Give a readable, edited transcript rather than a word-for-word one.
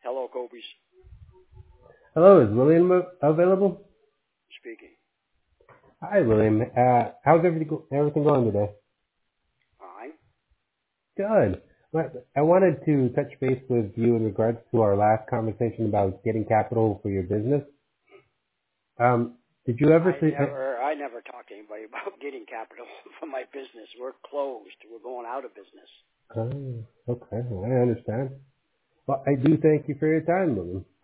Hello, Copies. Hello, is William available? Speaking. Hi, William. How's everything going today? Fine. Good. I wanted to touch base with you in regards to our last conversation about getting capital for your business. Did you ever see? I never talked to anybody about getting capital for my business. We're closed. We're going out of business. Oh, okay. Well, I understand. Well, I do thank you for your time, William.